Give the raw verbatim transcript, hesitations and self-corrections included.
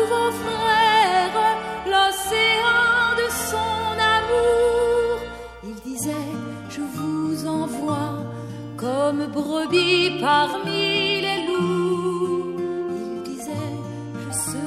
vos frères l'océan de son amour. Il disait, je vous envoie comme brebis parmi les loups. Il disait, je serai